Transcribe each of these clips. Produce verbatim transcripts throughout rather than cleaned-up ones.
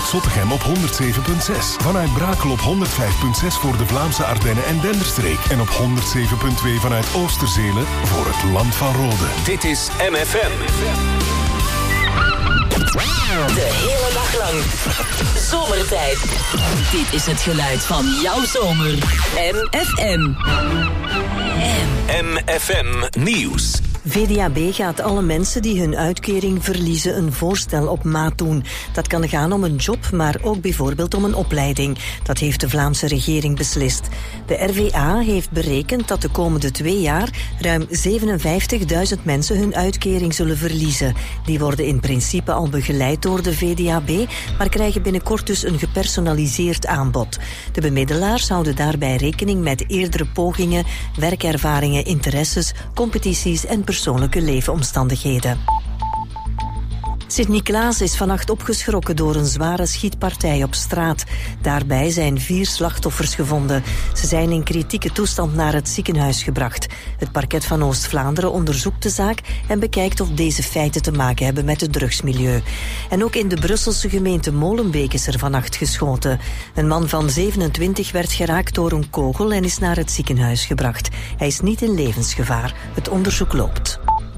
vanuit Zottegem op honderd zeven komma zes. Vanuit Brakel op honderd vijf komma zes voor de Vlaamse Ardennen en Denderstreek. En op honderd zeven komma twee vanuit Oosterzelen voor het Land van Rode. Dit is M F M. De hele dag lang. Zomertijd. Dit is het geluid van jouw zomer. M F M. M F M Nieuws. V D A B gaat alle mensen die hun uitkering verliezen een voorstel op maat doen. Dat kan gaan om een job, maar ook bijvoorbeeld om een opleiding. Dat heeft de Vlaamse regering beslist. De R V A heeft berekend dat de komende twee jaar ruim zevenenvijftigduizend mensen hun uitkering zullen verliezen. Die worden in principe al begeleid door de V D A B, maar krijgen binnenkort dus een gepersonaliseerd aanbod. De bemiddelaars houden daarbij rekening met eerdere pogingen, werkervaringen, interesses, competities en persoonlijke leefomstandigheden. Sint-Niklaas is vannacht opgeschrokken door een zware schietpartij op straat. Daarbij zijn vier slachtoffers gevonden. Ze zijn in kritieke toestand naar het ziekenhuis gebracht. Het parket van Oost-Vlaanderen onderzoekt de zaak en bekijkt of deze feiten te maken hebben met het drugsmilieu. En ook in de Brusselse gemeente Molenbeek is er vannacht geschoten. Een man van zevenentwintig werd geraakt door een kogel en is naar het ziekenhuis gebracht. Hij is niet in levensgevaar. Het onderzoek loopt.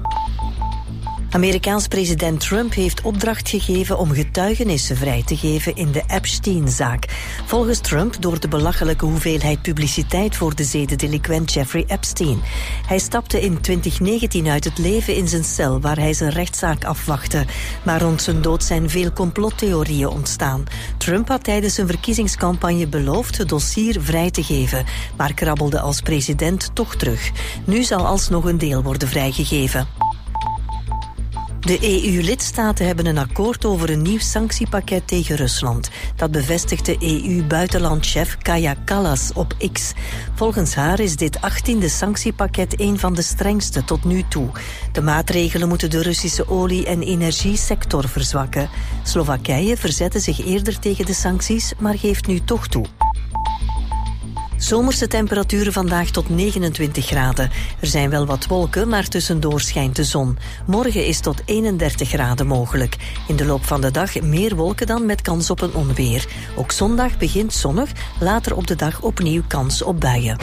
Amerikaans president Trump heeft opdracht gegeven om getuigenissen vrij te geven in de Epstein-zaak. Volgens Trump door de belachelijke hoeveelheid publiciteit voor de zedendelinquent Jeffrey Epstein. Hij stapte in twintig negentien uit het leven in zijn cel waar hij zijn rechtszaak afwachtte. Maar rond zijn dood zijn veel complottheorieën ontstaan. Trump had tijdens zijn verkiezingscampagne beloofd het dossier vrij te geven, maar krabbelde als president toch terug. Nu zal alsnog een deel worden vrijgegeven. De E U-lidstaten hebben een akkoord over een nieuw sanctiepakket tegen Rusland. Dat bevestigde E U-buitenlandchef Kaja Kallas op X. Volgens haar is dit achttiende sanctiepakket een van de strengste tot nu toe. De maatregelen moeten de Russische olie- en energiesector verzwakken. Slowakije verzette zich eerder tegen de sancties, maar geeft nu toch toe. Zomerse temperaturen vandaag tot negenentwintig graden. Er zijn wel wat wolken, maar tussendoor schijnt de zon. Morgen is tot eenendertig graden mogelijk. In de loop van de dag meer wolken dan met kans op een onweer. Ook zondag begint zonnig, later op de dag opnieuw kans op buien.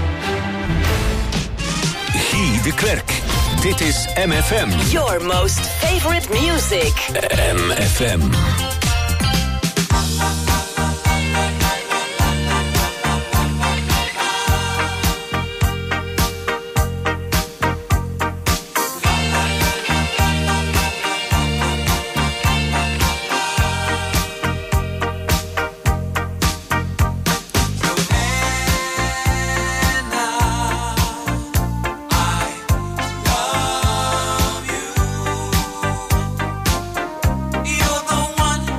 Guy de Klerk. Dit is M F M. Your most favorite music. M F M. You're the one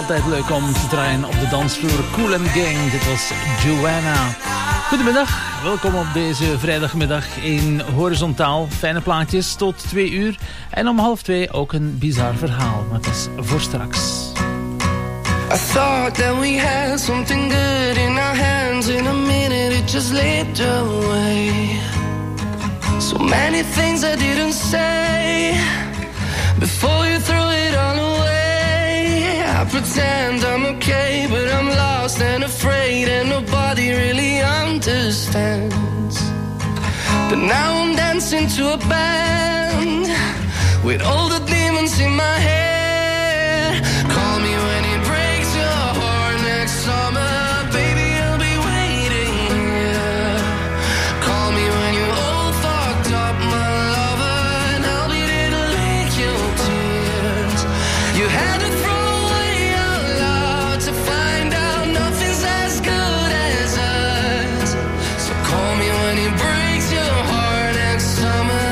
Altijd leuk om te draaien op de dansvloer. Kool and Gang, dit was Joanna. Goedemiddag, welkom op deze vrijdagmiddag in Horizontaal. Fijne plaatjes tot twee uur. En om half twee ook een bizar verhaal, maar dat is voor straks. I thought that we had something good in our hands. In a minute it just slipped away. So many things I didn't say before you threw it all away. I pretend I'm okay, but I'm lost and afraid, and nobody really understands. But now I'm dancing to a band with all the demons in my head. Call me when it breaks your heart next summer, baby, I'll be waiting here. Call me when you're all fucked up, my lover, and I'll be there to lick your tears. You had to throw away your love to find out nothing's as good as us. So call me when it breaks your heart next summer.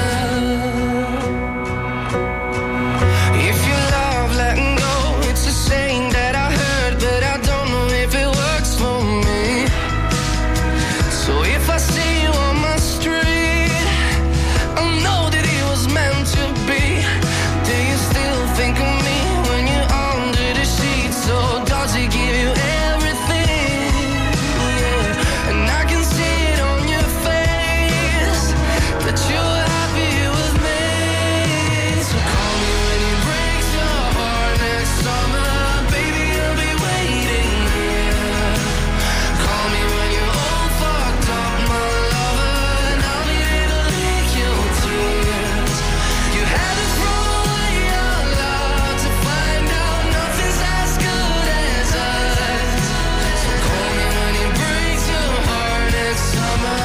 If you love letting go, it's a saying that I heard, but I don't know if it works for me. So if I see you on my street, I'll know that it was meant to be. Do you still think of me when you're under the sheets? So does it give you everything? Yeah. And I can see it on your face that you're happy with me. So call me when it breaks your heart next summer, baby, I'll be waiting here. Call me when you're all fucked up, my lover, and I'll be there to lick your tears. You had to throw away your love to find out nothing's as good as us. So call me when it breaks your heart next summer.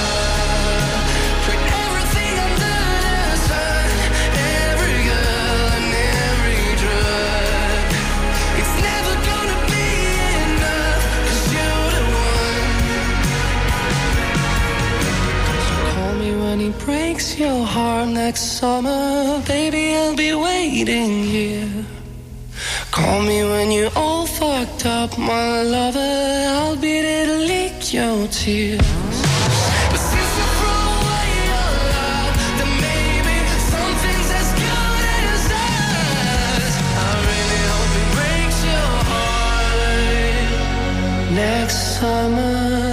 Put everything under the sun, every girl and every drug. It's never gonna be enough, 'cause you're the one. So call me when he breaks your heart next summer, baby, I'll be waiting here. Call me when you're all fucked up, my lover, I'll be there to lick your tears. But since you threw away your love, then maybe something's as good as us. I really hope it breaks your heart next summer.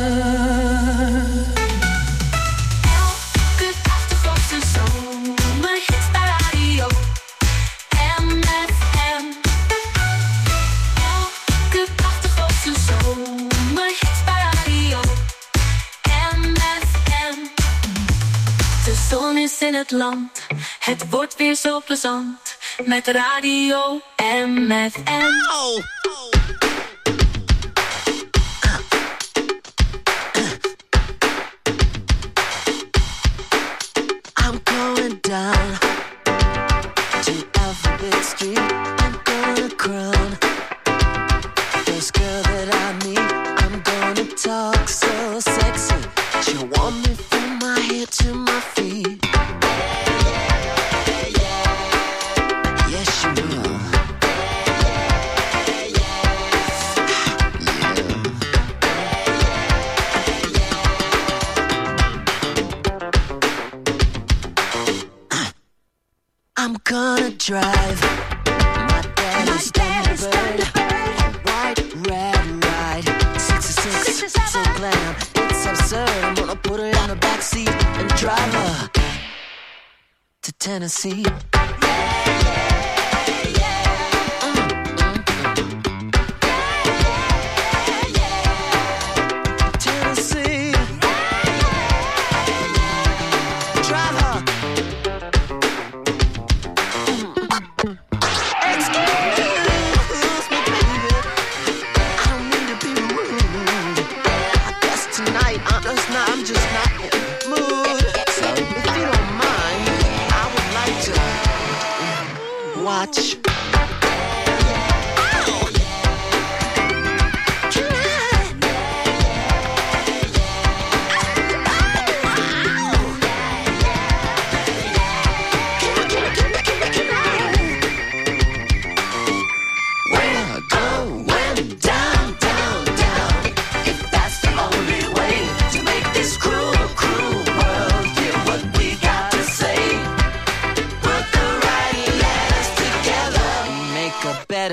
Elke achtergrondse zomer hits bij radio M F M. Elke achtergrondse zomer hits bij radio M F M. De zon is in het land, het wordt weer zo plezant met radio M F M. I'm going down to Alphabet Street. I'm gonna crown first girl that I meet. I'm gonna talk so sexy. She'll want me from my head to my feet. Yes, she will. I'm gonna drive my daddy's Thunderbird, white red ride, sixty-six, so glam, it's absurd. I'm gonna put her in the backseat and drive her to Tennessee. Tennessee, drive her. Excuse me, baby, I don't mean to be rude. I guess tonight I'm just not, I'm just not in the mood. So if you don't mind, I would like to watch. Where I go.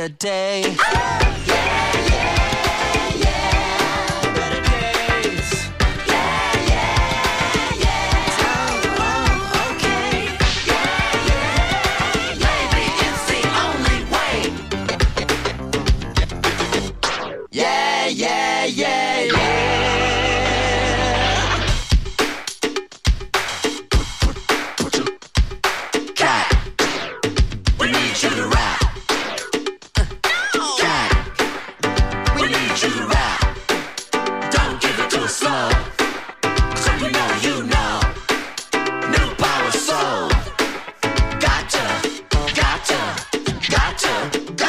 better day. Yeah, yeah, yeah, yeah. Cat, we need you to rap. Cat, we need you to rap. Don't give it too slow. So you know, you know. New power soul. Gotcha, gotcha, gotcha, go.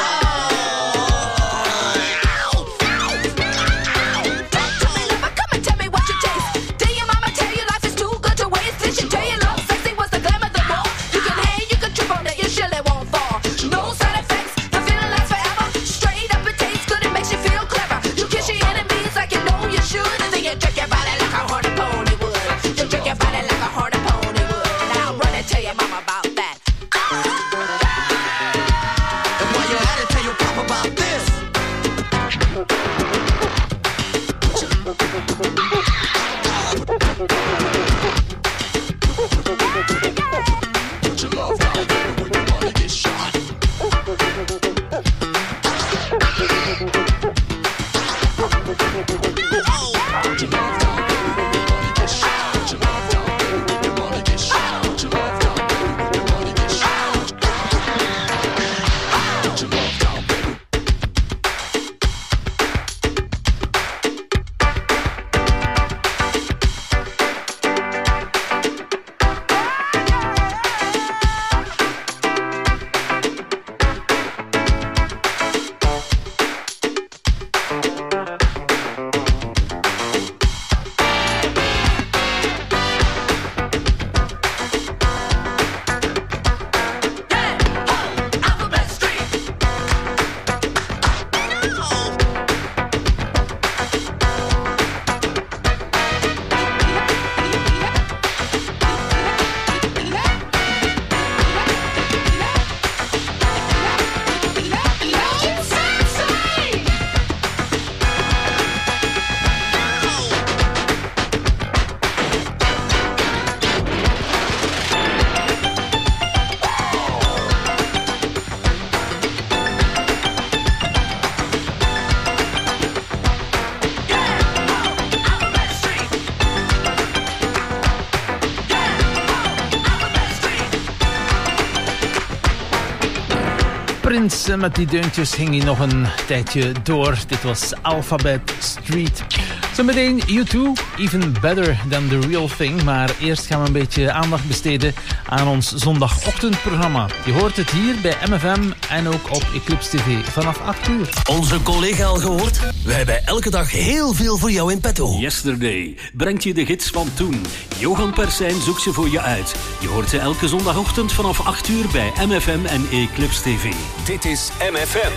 Prince met die deuntjes ging hij nog een tijdje door. Dit was Alphabet Street. Zometeen U twee, Even Better Than The Real Thing. Maar eerst gaan we een beetje aandacht besteden aan ons zondagochtendprogramma. Je hoort het hier bij M F M en ook op Eclipse T V vanaf acht uur. Onze collega al gehoord? We hebben elke dag heel veel voor jou in petto. Yesterday brengt je de gids van toen. Johan Persijn zoekt ze voor je uit. Je hoort ze elke zondagochtend vanaf acht uur bij M F M en Eclipse T V. Dit is M F M.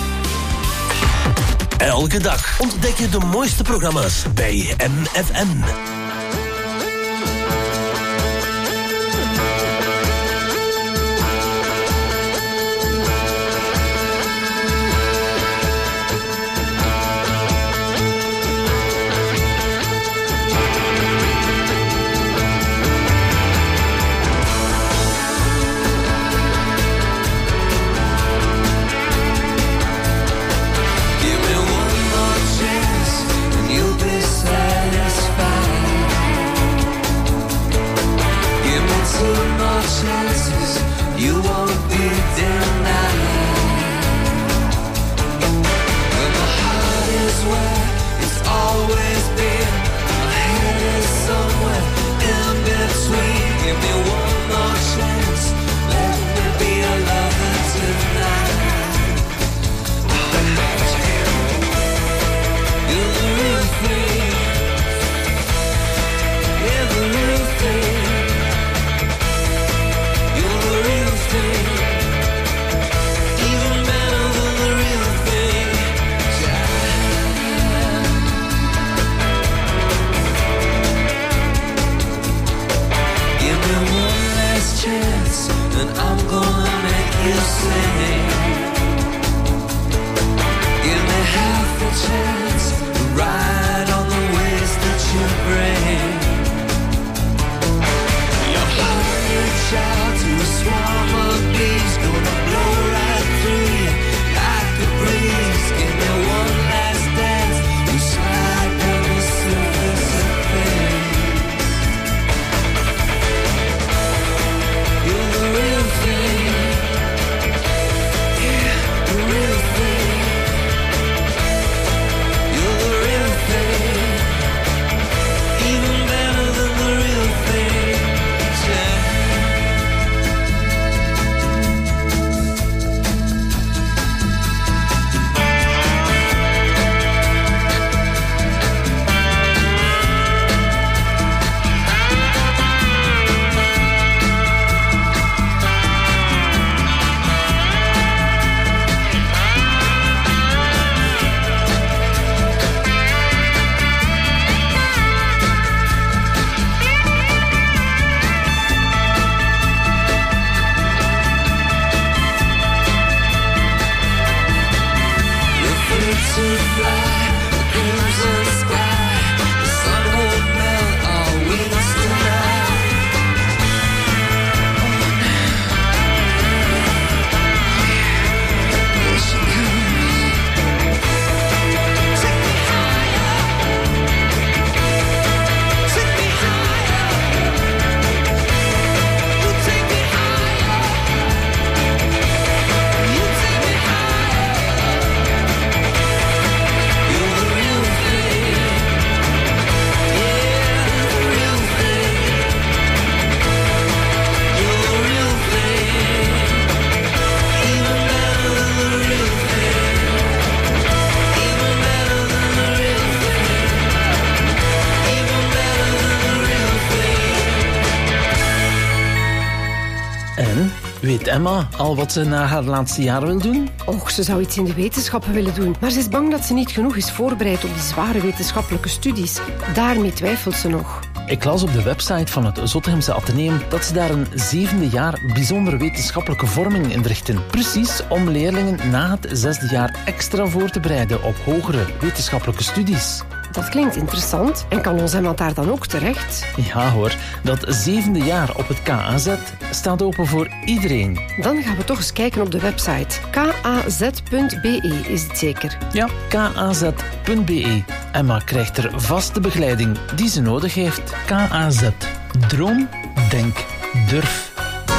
Elke dag ontdek je de mooiste programma's bij M F M. Give me one more chance and you'll be satisfied. Weet Emma al wat ze na haar laatste jaar wil doen? Och, ze zou iets in de wetenschappen willen doen. Maar ze is bang dat ze niet genoeg is voorbereid op die zware wetenschappelijke studies. Daarmee twijfelt ze nog. Ik las op de website van het Zottegemse Atheneum dat ze daar een zevende jaar bijzondere wetenschappelijke vorming inrichten. Precies om leerlingen na het zesde jaar extra voor te bereiden op hogere wetenschappelijke studies. Dat klinkt interessant. En kan ons Emma daar dan ook terecht? Ja hoor, dat zevende jaar op het K A Z staat open voor iedereen. Dan gaan we toch eens kijken op de website. k a z punt b e is het zeker? Ja, k a z punt b e. Emma krijgt er vaste begeleiding die ze nodig heeft. K A Z. Droom, denk, durf.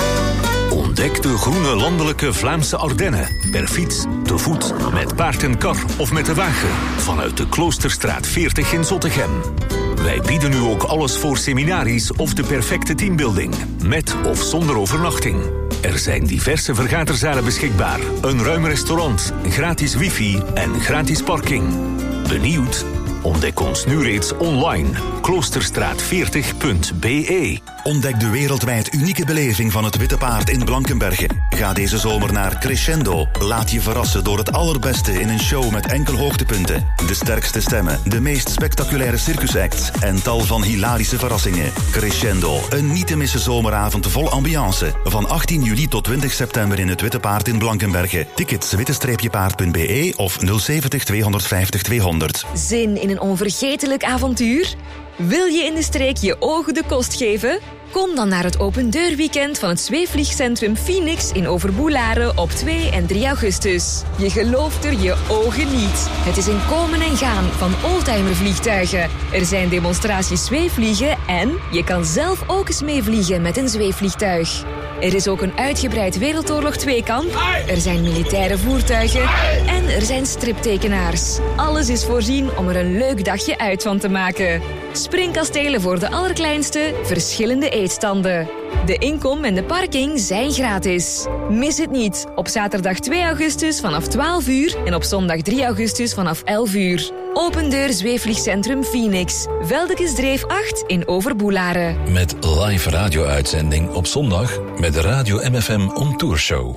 Ontdek de groene landelijke Vlaamse Ardennen. Per fiets, te voet, met paard en kar of met de wagen. Vanuit de Kloosterstraat veertig in Zottegem. Wij bieden nu ook alles voor seminaries of de perfecte teambuilding. Met of zonder overnachting. Er zijn diverse vergaderzalen beschikbaar. Een ruim restaurant, gratis wifi en gratis parking. Benieuwd? Ontdek ons nu reeds online. kloosterstraat veertig punt b e. Ontdek de wereldwijd unieke beleving van het Witte Paard in Blankenberge. Ga deze zomer naar Crescendo. Laat je verrassen door het allerbeste in een show met enkel hoogtepunten. De sterkste stemmen, de meest spectaculaire circusacts en tal van hilarische verrassingen. Crescendo, een niet te missen zomeravond vol ambiance. Van achttien juli tot twintig september in het Witte Paard in Blankenberge. Tickets witte-paard punt b e of nul zeventig tweehonderdvijftig tweehonderd. Zin in een onvergetelijk avontuur? Wil je in de streek je ogen de kost geven? Kom dan naar het opendeurweekend van het zweefvliegcentrum Phoenix in Overboelaren op twee en drie augustus. Je gelooft er je ogen niet. Het is een komen en gaan van oldtimervliegtuigen. Er zijn demonstraties zweefvliegen en je kan zelf ook eens meevliegen met een zweefvliegtuig. Er is ook een uitgebreid Wereldoorlog twee-kamp. Er zijn militaire voertuigen. En er zijn striptekenaars. Alles is voorzien om er een leuk dagje uit van te maken. Springkastelen voor de allerkleinste, verschillende eetstanden. De inkom en de parking zijn gratis. Mis het niet. Op zaterdag twee augustus vanaf twaalf uur en op zondag drie augustus vanaf elf uur. Open deur zweefvliegcentrum Phoenix. Veldekesdreef acht in Overboelaren. Met live radio-uitzending op zondag met de Radio M F M On Tour Show.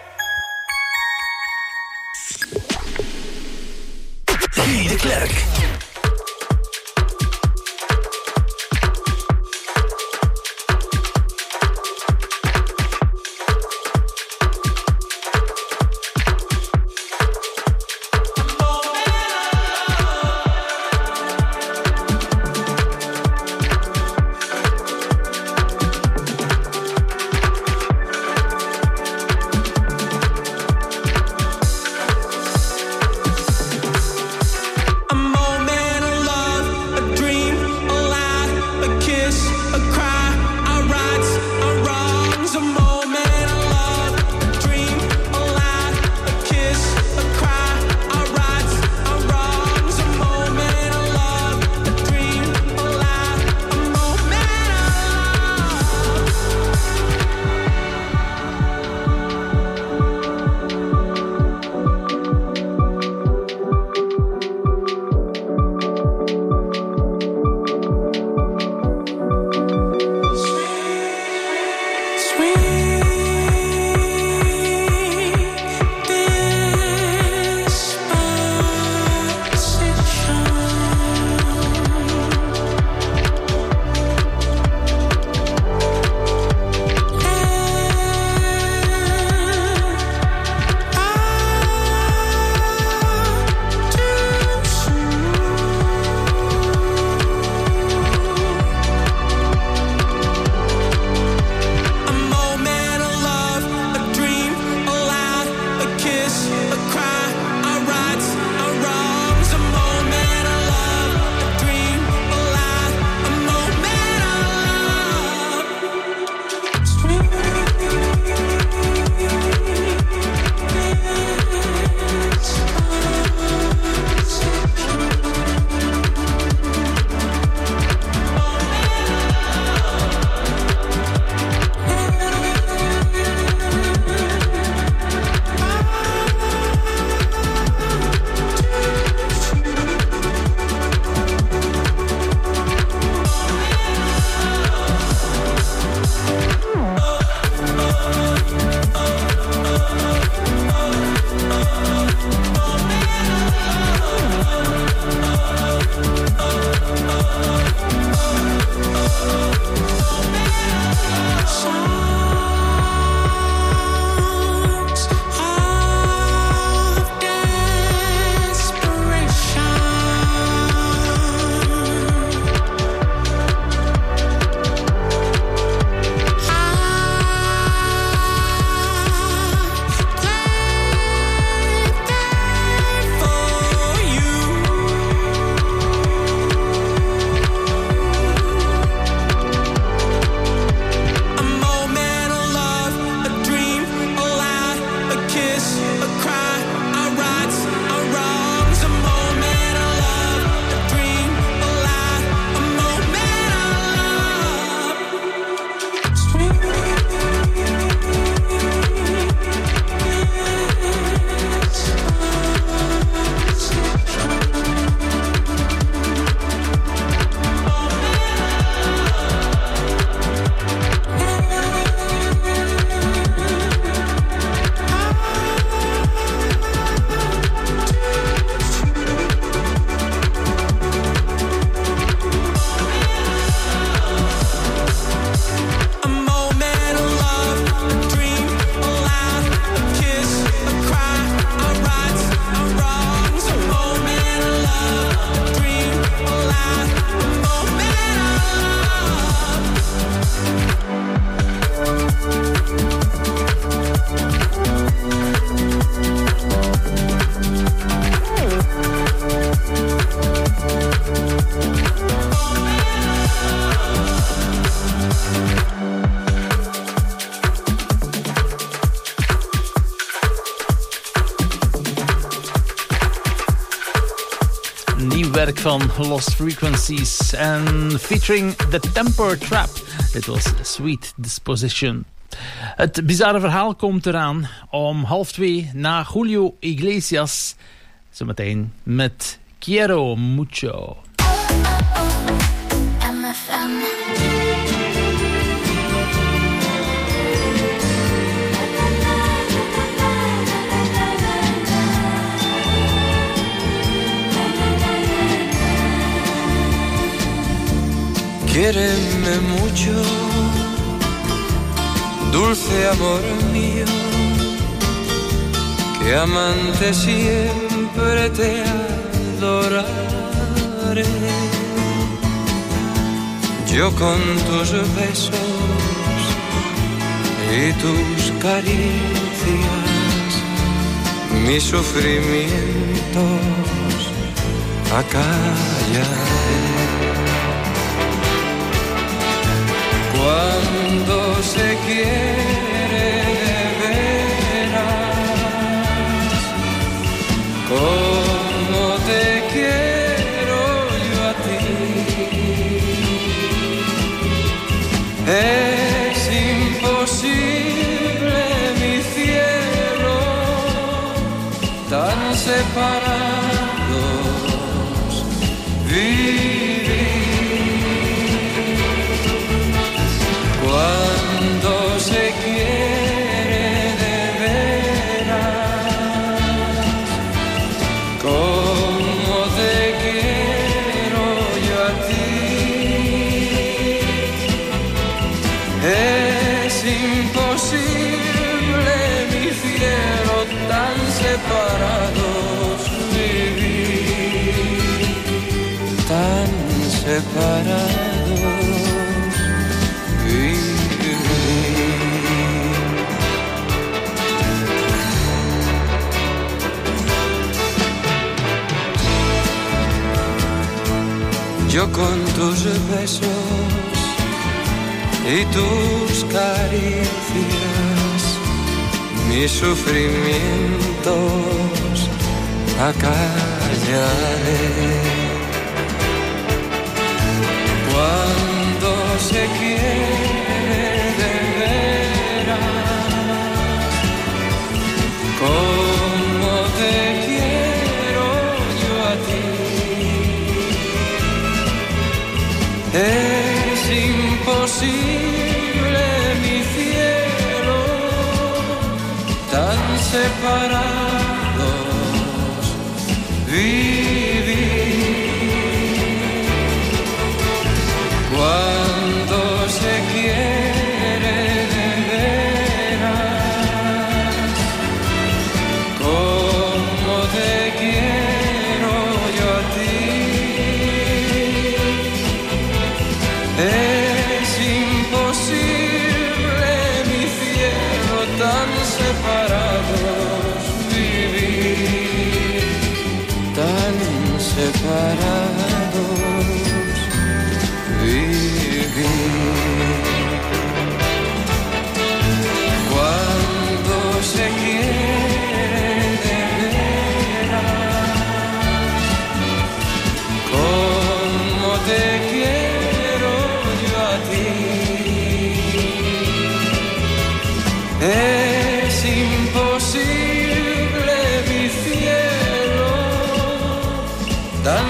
Guy de Klerk. A moment werk van Lost Frequencies en featuring The Temper Trap. Dit was Sweet Disposition. Het bizarre verhaal komt eraan om half twee na Julio Iglesias. Zometeen met Quiero Mucho. Quiéreme mucho, dulce amor mío, que amante siempre te adoraré. Yo con tus besos y tus caricias, mis sufrimientos acallaré. Cuando se quiere de veras, como te quiero yo a ti, es imposible mi cielo, tan separados vivir. Cuando se quiere de veras, como te quiero yo a ti, es imposible mi cielo, tan separados vivir, tan separados. Yo con tus besos y tus caricias, mis sufrimientos acallaré. Cuando se quiere de veras, como te quiero yo a ti, es imposible mi cielo, tan separados vivir. Cuando se quiere de veras, como te quiero yo a ti, es imposible mi cielo, tan separados vivir, tan separados vivir. Cuando se quiere de veras, como te quiero yo a ti, es imposible mi cielo, tan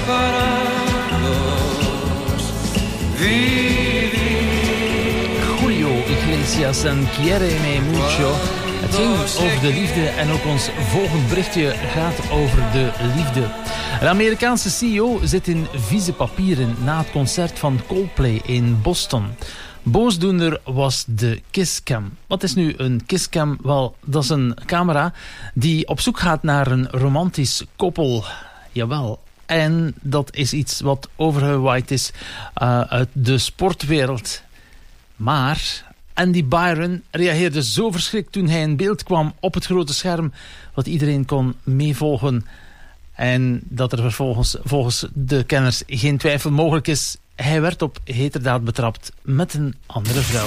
separados vivir. Julio Iglesias en Quiéreme Mucho. Het ging over de liefde en ook ons volgende berichtje gaat over de liefde. De Amerikaanse C E O zit in vieze papieren na het concert van Coldplay in Boston. Boosdoener was de kisscam. Wat is nu een kisscam? Wel, dat is een camera die op zoek gaat naar een romantisch koppel. Jawel. En dat is iets wat overgewaaid is uh, uit de sportwereld. Maar Andy Byron reageerde zo verschrikt toen hij in beeld kwam op het grote scherm, wat iedereen kon meevolgen. En dat er vervolgens volgens de kenners geen twijfel mogelijk is. Hij werd op heterdaad betrapt met een andere vrouw.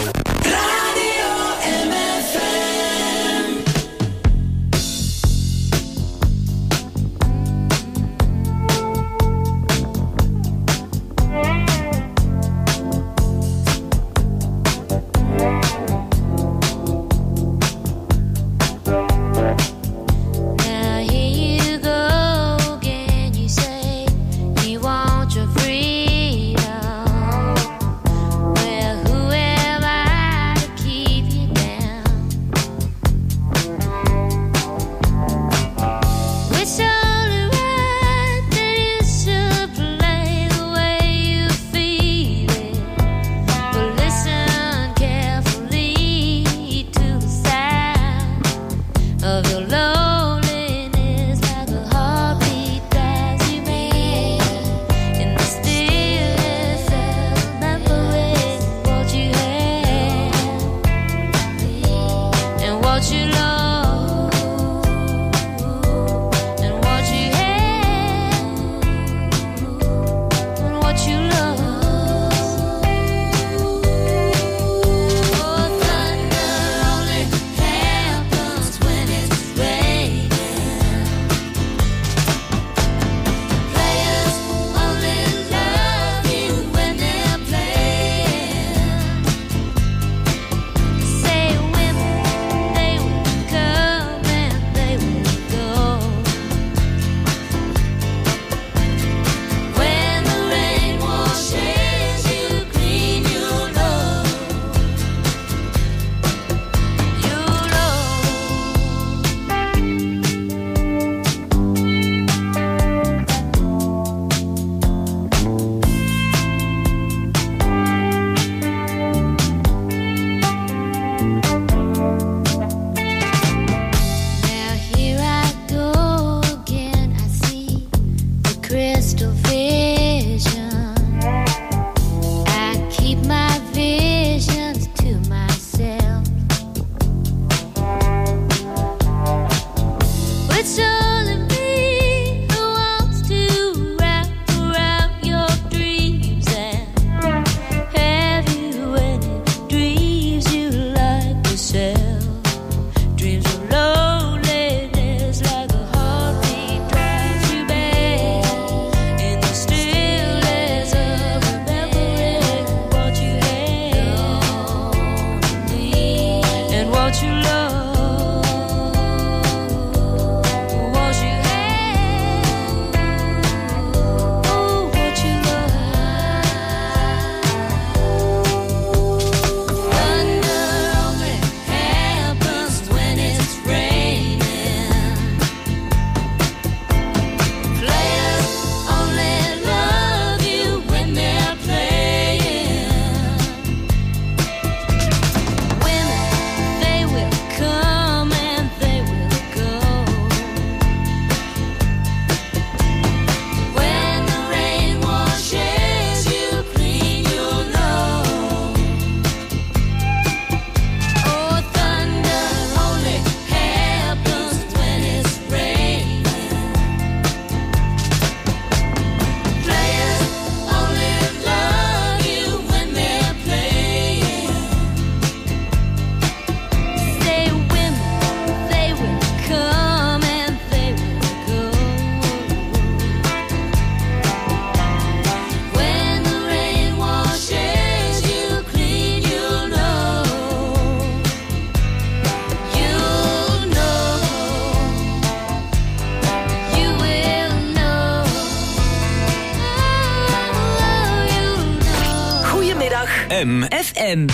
M F M.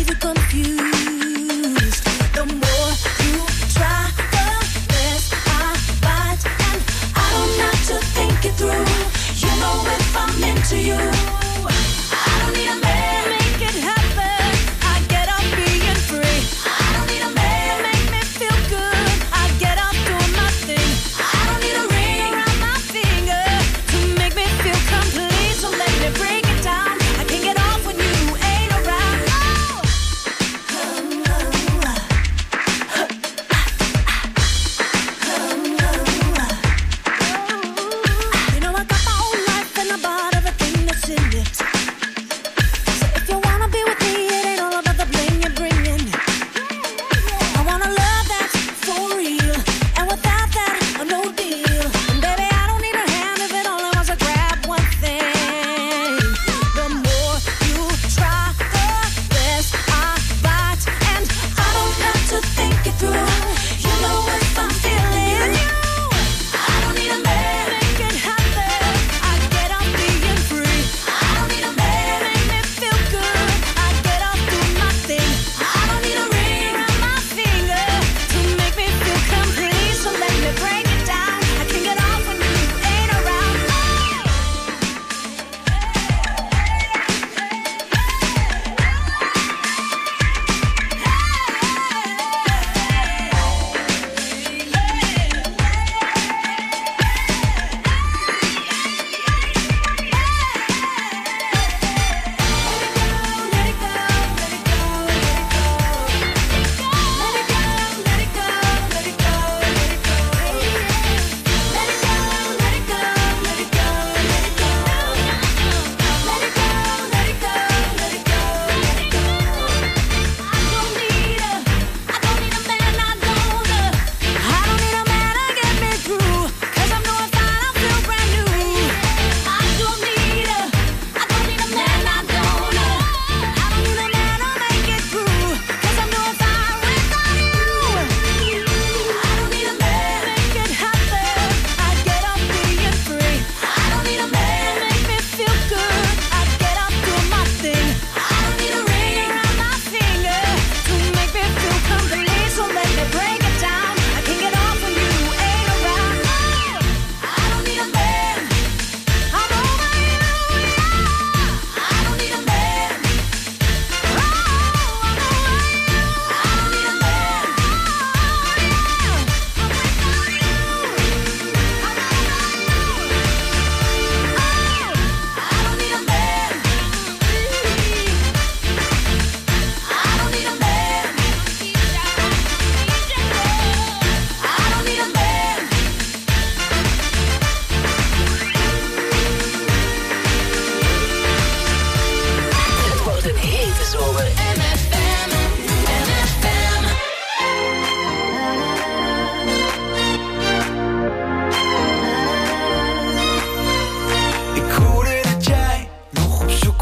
The more you try, the less I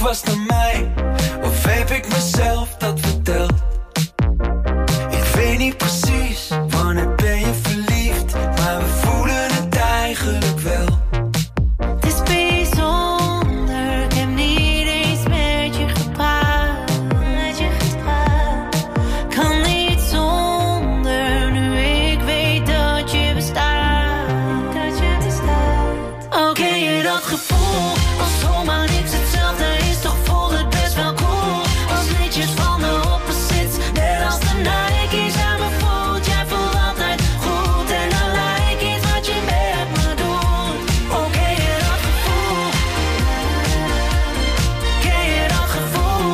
was naar mij, of heb ik mezelf dat verteld? Ik weet niet precies, wanneer ben je verliefd, maar we voelen het eigenlijk wel. Het is bijzonder, ik heb niet eens met je gepraat, met je gepraat. Kan niet zonder, nu ik weet dat je bestaat, dat je bestaat. Oké, okay, dat gevoel, als zomaar niks hetzelfde is, toch voelt het best wel cool. Als liedjes van de opposites, net als de Nike's aan me voelt. Jij voelt altijd goed en dan lijkt iets wat je met me doet. Oké, okay, dat gevoel. Ken je dat gevoel?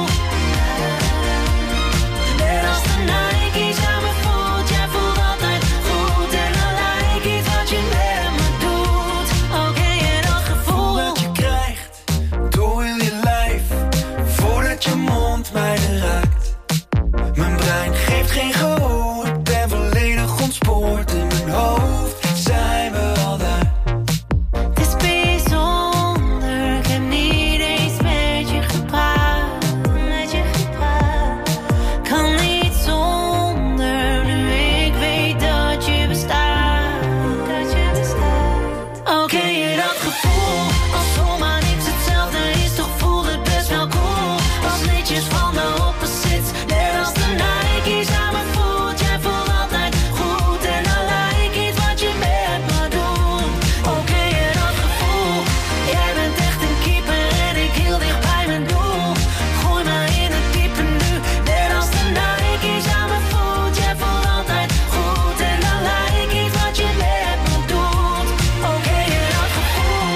Net als de Nike's aan me voelt. Jij voelt altijd goed en dan lijkt iets wat je met me doet. Oké, okay, dat gevoel dat je krijgt door heel je lijf, voordat je mond mij raakt. Mijn brein geeft geen gehoor, ik ben volledig ontspoord. In mijn hoofd zijn we al daar. Het is bijzonder, ik heb niet eens met je gepraat, met je gepraat. Kan niet zonder, nu ik weet dat je bestaat, dat je bestaat. Oké, okay, dat gevoel, als zomaar niks hetzelfde is, toch voelt het best wel cool. Als liedjes van de opposites, net als de Nike's aan me voelt. Jij voelt altijd goed en dan lijkt iets wat je met me doet. Oké, okay, dat gevoel, jij bent echt een keeper en ik heel dicht bij mijn doel. Gooi me in het diepe nu, net als de Nike's aan me voelt. Jij voelt altijd goed en dan lijkt iets wat je met me doet. Oké, okay, dat gevoel,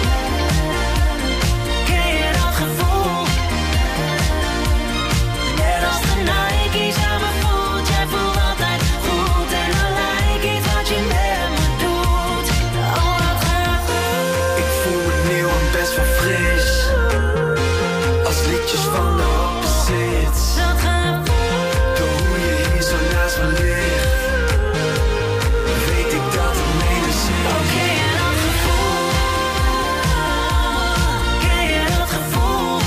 ken je dat gevoel? Net als de Nike's aan me voelt. Jij voelt altijd goed en dan lijkt iets wat je met me doet. Oh, dat gevoel. Ik voel me nieuw en best wel fris, als liedjes van de opposites. Dat gevoel. Door hoe je hier zo naast me ligt, weet ik dat het menens is. Oké, okay, dat gevoel. Ken je dat gevoel?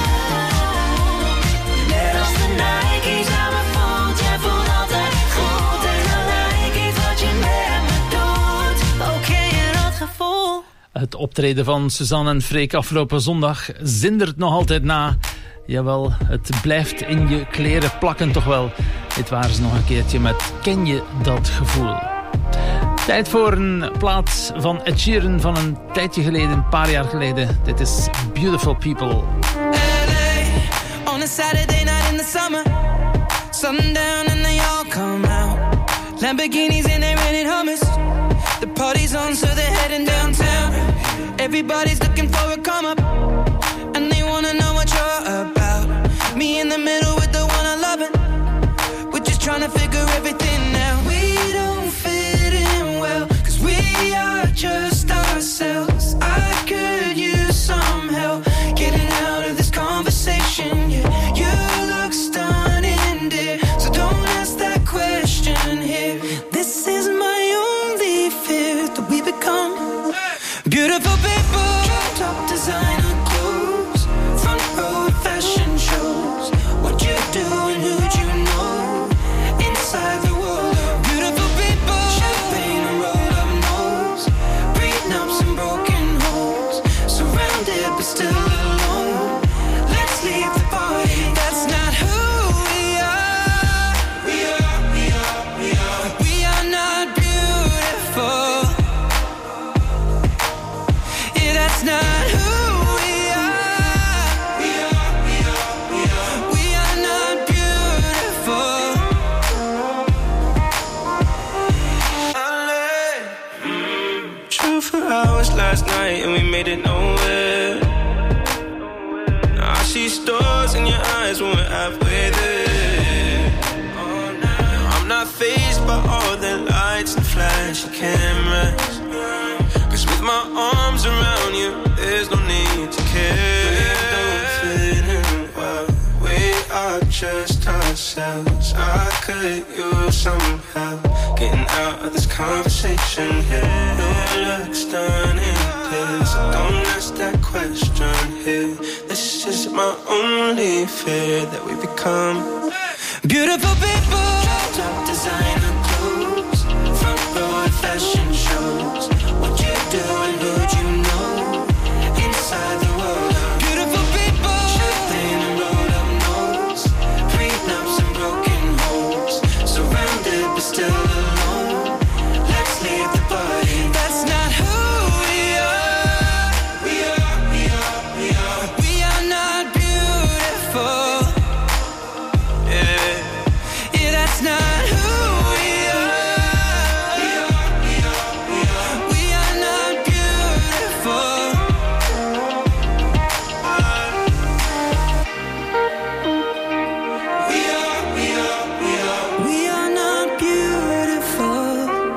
Net als de Nike's aan me voelt. Jij voelt altijd goed en dan lijkt iets wat je met me doet. Oké, okay, dat gevoel. Het optreden van Suzanne en Freek afgelopen zondag zindert nog altijd na. Jawel, het blijft in je kleren plakken toch wel. Dit waren ze nog een keertje met Ken je dat gevoel? Tijd voor een plaat van Ed Sheeran van een tijdje geleden, een paar jaar geleden. Dit is Beautiful People. L A on a Saturday night in the summer. Sundown and they all come out. Lamborghinis and they rented hummus. The party's on so they're heading downtown. Everybody's looking for a come up, and they wanna know what you're about. Me in the middle with the one I love. We're just trying to figure everything out. We don't fit in well, cause we are just ourselves. I could use some help getting out of this conversation. Yeah, you look stunning, dear, so don't ask that question here. This is my only fear, that we become beautiful people. Top designer clothes, front row fashion shows. What you do and who'd you know? Inside the world of beautiful people. Champagne and rolled up nose, prenups and broken homes. Surrounded but still alone. Let's leave the party. That's not who we are. We are, we are, we are. We are not beautiful. Yeah, that's not who we are. We are, we are, we are. We are not beautiful. L A Drove for hours last night and we made it nowhere. Now I see stars in your eyes when we're halfway there. Now I'm not fazed by all the lights and flashy cameras. Cause with my arms around you, there's no need to care. We don't fit in well, we are just us. ourselves. I could use some help getting out of this conversation here. Your looks done in pills, so don't ask that question here. This is my only fear, that we become beautiful people. Top designer clothes, front row at fashion shows. What you do and who'd you know? Inside the world of beautiful people. Champagne and rolled up nose, prenups and broken homes. Surrounded but still alone. Let's leave the party. That's not who we are. We are, we are, we are. We are not beautiful. Yeah, yeah, that's not who we are. We are, we are, we are. We are not beautiful. We are, we are, we are. We are not beautiful.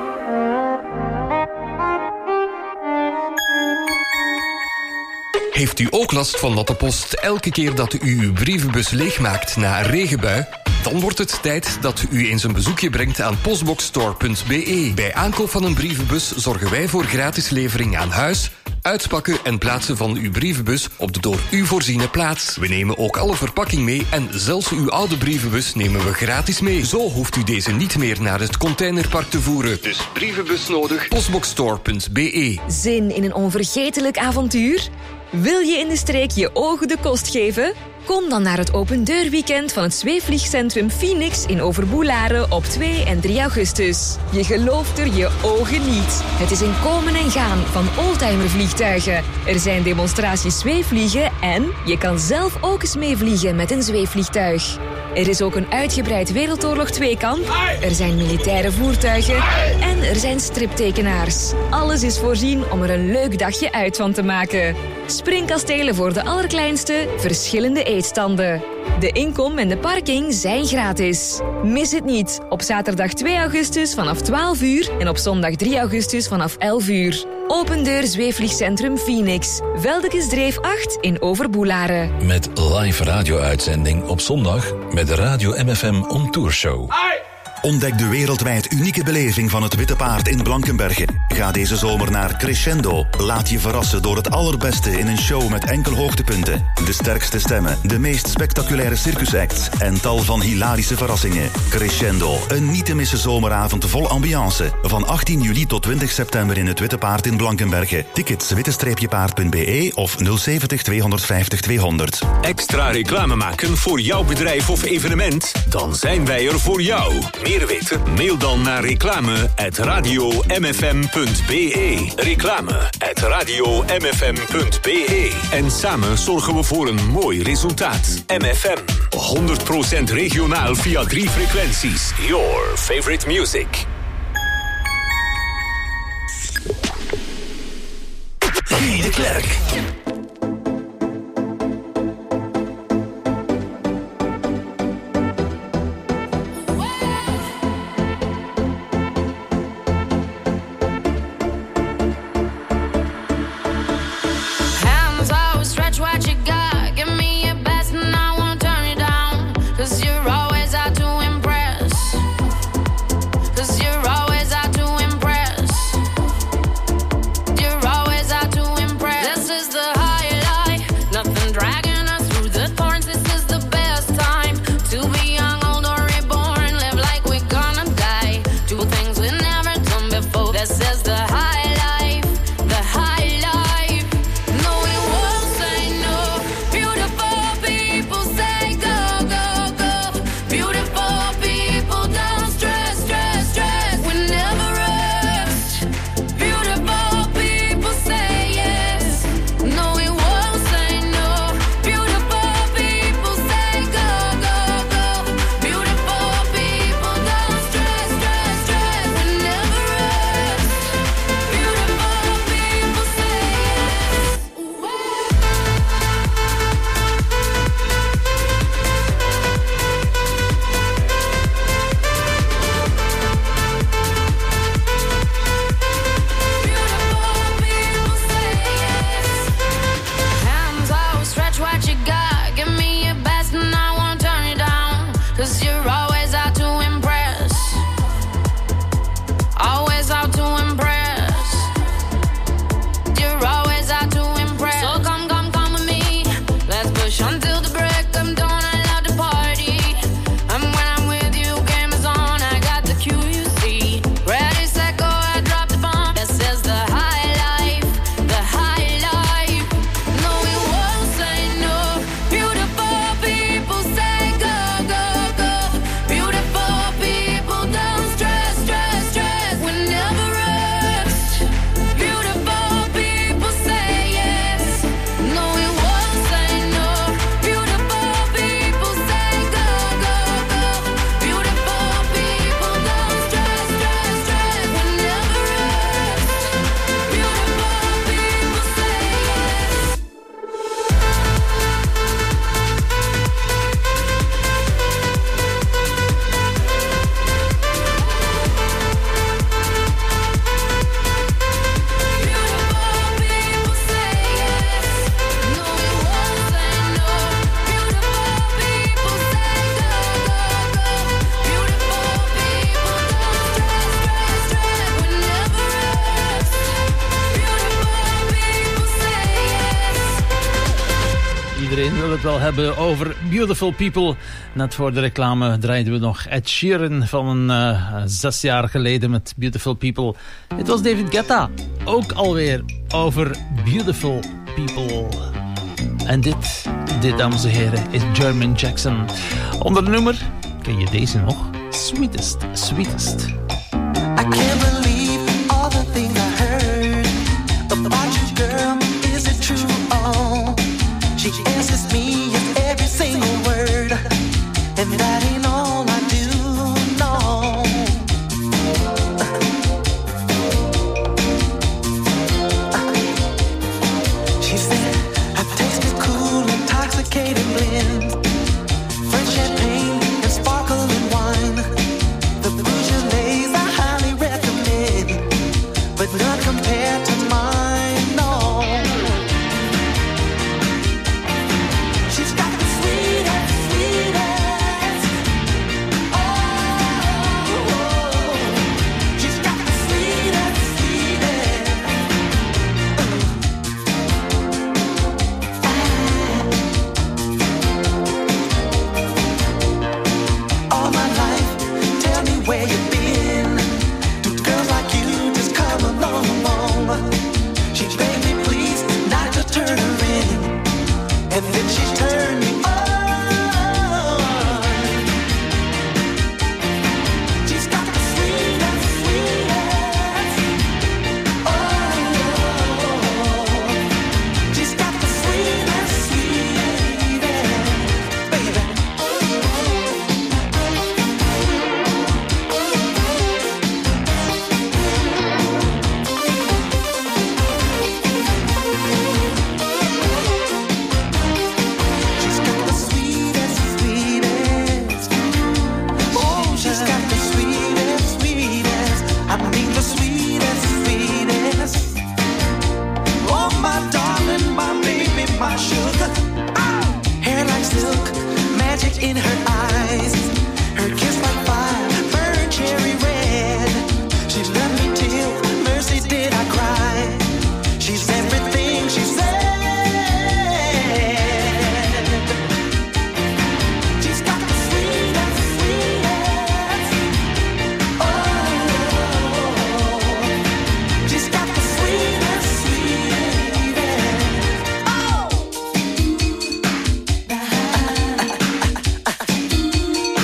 Heeft u ook last van natte post elke keer dat u uw brievenbus leegmaakt na een regenbui? Dan wordt het tijd dat u eens een bezoekje brengt aan postboxstore punt b e. Bij aankoop van een brievenbus zorgen wij voor gratis levering aan huis, uitpakken en plaatsen van uw brievenbus op de door u voorziene plaats. We nemen ook alle verpakking mee en zelfs uw oude brievenbus nemen we gratis mee. Zo hoeft u deze niet meer naar het containerpark te voeren. Dus brievenbus nodig, postboxstore punt b e. Zin in een onvergetelijk avontuur? Wil je in de streek je ogen de kost geven? Kom dan naar het opendeurweekend van het zweefvliegcentrum Phoenix in Overboelaren op twee en drie augustus. Je gelooft er je ogen niet. Het is een komen en gaan van oldtimervliegtuigen. Er zijn demonstraties zweefvliegen en je kan zelf ook eens meevliegen met een zweefvliegtuig. Er is ook een uitgebreid Wereldoorlog twee-kamp. Er zijn militaire voertuigen. En er zijn striptekenaars. Alles is voorzien om er een leuk dagje uit van te maken. Springkastelen voor de allerkleinste, verschillende eetstanden. De inkom en de parking zijn gratis. Mis het niet. Op zaterdag twee augustus vanaf twaalf uur en op zondag drie augustus vanaf elf uur. Open deur zweefvliegcentrum Phoenix. Veldekesdreef acht in Overboelaren. Met live radio-uitzending op zondag met de Radio M F M On Tour Show. Ontdek de wereldwijd unieke beleving van het Witte Paard in Blankenberge. Ga deze zomer naar Crescendo. Laat je verrassen door het allerbeste in een show met enkel hoogtepunten. De sterkste stemmen, de meest spectaculaire circusacts en tal van hilarische verrassingen. Crescendo, een niet te missen zomeravond vol ambiance. Van achttien juli tot twintig september in het Witte Paard in Blankenberge. Tickets witte-paard punt b e of nul zeventig tweehonderdvijftig tweehonderd. Extra reclame maken voor jouw bedrijf of evenement? Dan zijn wij er voor jou. Meer weten? Mail dan naar reclame at radio m f m punt b e. Reclame at radio m f m punt b e. En samen zorgen we voor een mooi resultaat. M F M, honderd procent regionaal via drie frequenties. Your favorite music. Guy de Klerk. This is the Until the break of dawn, I love to party. And when I'm with you, game is on. I got the Q, you see. Ready, set, go, I drop the bomb. That says the high life, the high life. No, we won't say no. Beautiful people say go, go, go. Beautiful people don't stress, stress, stress. We never rest. Beautiful people say yes. No, we won't say no. Beautiful people say go, go, go. Beautiful people don't stress, stress, stress. We never rest. Beautiful people say yes. Iedereen wil het wel hebben over Beautiful People. Net voor de reclame draaiden we nog Ed Sheeran van een uh, zes jaar geleden met Beautiful People. Dit was David Guetta, ook alweer over Beautiful People. En dit, dit dames en heren, is Jermaine Jackson. Onder de nummer, ken je deze nog? Sweetest, Sweetest. I can't believe all the things I heard about you, girl. Is it true? Oh, she answers me in every single word, and that ain't all I do. No. She said I tasted cool, intoxicating blend, French champagne and sparkling wine. The Beaujolais I highly recommend, but not compared to mine, no. She's got the sweetest, sweetest, oh, she's got the sweetest, sweetest. All my life, tell me where you've been. Do girls like you just come along, along? She begged me please not to turn her in, and then she turned me on. She's got the sweetest, sweetest, oh, she's got the sweetest, sweetest, baby. She's got the sweetest, sweetest. Oh, she's got the sweetest, sweetest. I mean the sweetest, sweetest. Oh, my darling, my baby, my sugar. Ah! Hair like silk, magic in her eyes. Her kiss like fire, burn cherry red. She loved me till mercy did I cry. She's everything she said. She's got the sweetest, sweetest, oh, she's got the sweetest, sweetest, oh.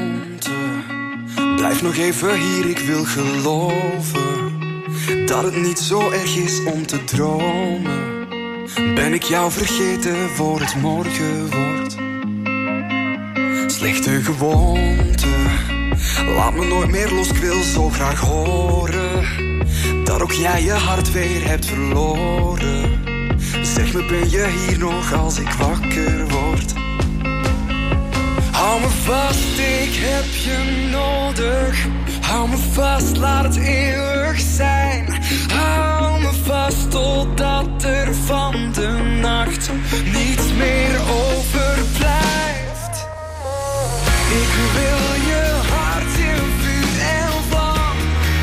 gewoonte. Blijf nog even hier, ik wil geloven dat het niet zo erg is om te dromen. Ben ik jou vergeten voor het morgen wordt? Slechte gewoonte, laat me nooit meer los, ik wil zo graag horen dat ook jij je hart weer hebt verloren. Zeg me, ben je hier nog als ik wakker word? Hou me vast, ik heb je nodig. Hou me vast, laat het eeuwig zijn. Hou me vast totdat er van de nacht niets meer overblijft. Ik wil je hart in vuur en vlam.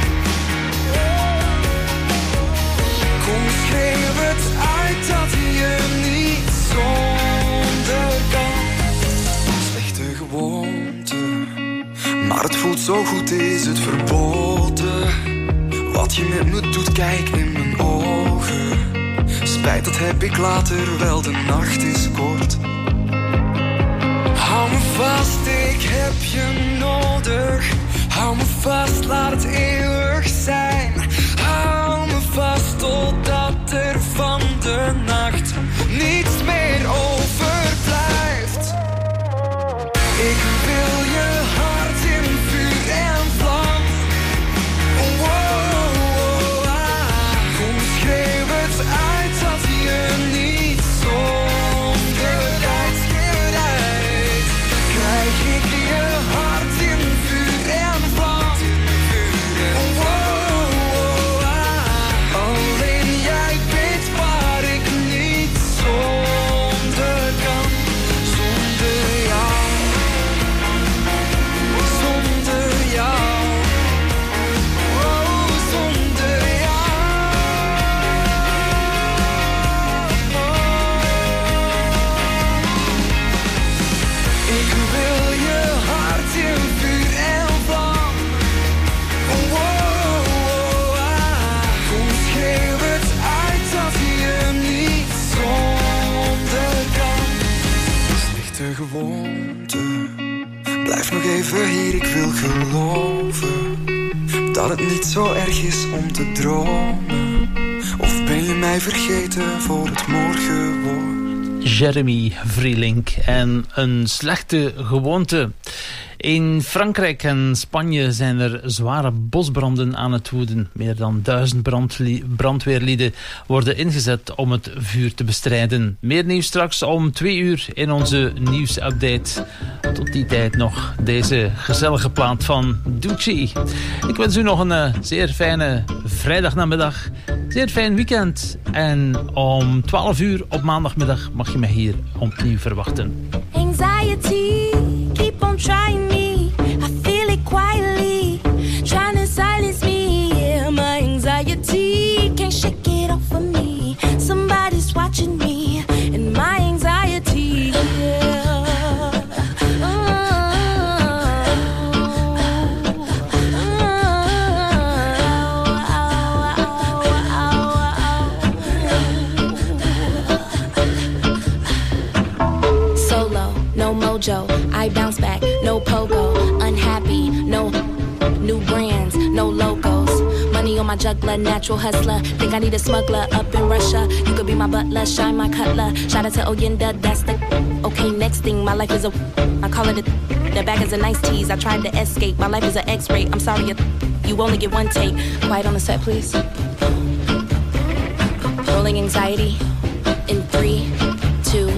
Kom, schreeuw het uit dat je niet zonder kan. Slechte gewoonte, maar het voelt zo goed, is het verboden. Wat je met me doet, kijk in mijn ogen. Spijt, dat heb ik later wel, de nacht is kort. Hou me vast, ik heb je nodig. Hou me vast, laat het eeuwig zijn. Hou me vast totdat er van de nacht niets meer overblijft. Ik wil je hart in vuur en vlam. Oh, oh, oh, ah. Kom, schreeuw het uit dat je niet zonder tijd schreeuwt. Krijg ik je hart in vuur en vlam. Oh, oh, oh, ah. Alleen jij weet waar ik niet zonder kan. Zonder jou. Zonder jou. Oh, zonder jou. Ik wil je hart in vuur en vlam. Oh, oh, oh, ah. Kom, schreeuw het uit dat je niet zonder kan. Slechte gewoonte, blijf nog even hier, ik wil geloven dat het niet zo erg is om te dromen. Of ben je mij vergeten voor het morgen wordt? Jeremy Vrielink en een slechte gewoonte. In Frankrijk en Spanje zijn er zware bosbranden aan het woeden. Meer dan duizend brandli- brandweerlieden worden ingezet om het vuur te bestrijden. Meer nieuws straks om twee uur in onze nieuwsupdate. Tot die tijd nog deze gezellige plaat van Doechie. Ik wens u nog een uh, zeer fijne vrijdagnamiddag. Zeer fijn weekend. En om twaalf uur op maandagmiddag mag je mij hier opnieuw verwachten. Anxiety, keep on trying me. I feel it quietly, trying to silence me. Yeah, my anxiety can't shake it off of me. Somebody's watching me, and my anxiety. Yeah. I bounce back, no pogo, unhappy, no new brands, no logos. Money on my juggler, natural hustler. Think I need a smuggler up in Russia. You could be my butler, shine my cutler. Shout out to Oyenda, that's the okay. Next thing, my life is a I call it a the bag is a nice tease. I tried to escape, my life is an X-ray. I'm sorry, you only get one take. Quiet on the set, please. Rolling anxiety in three, two.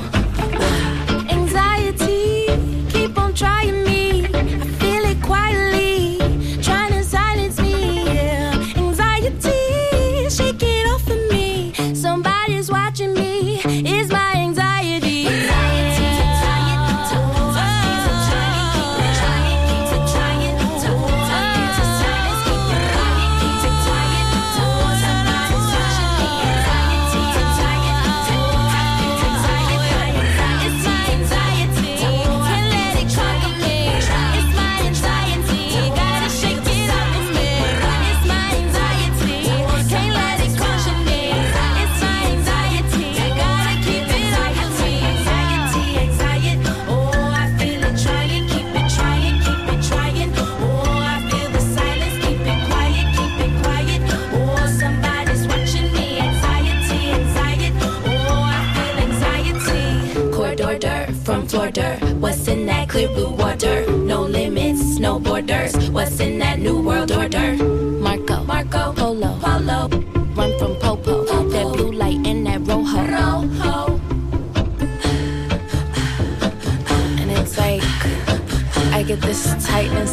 Trying me, I feel it quietly, trying to silence me. Yeah. Anxiety, shake it off of me. Somebody's watching me. Is my anxiety? Anxiety, clear blue water. No limits, no borders. What's in that new world order? Marco, Marco, Polo, Polo. Run from Popo, Popo. That blue light in that Rojo, Rojo. And it's like I get this tightness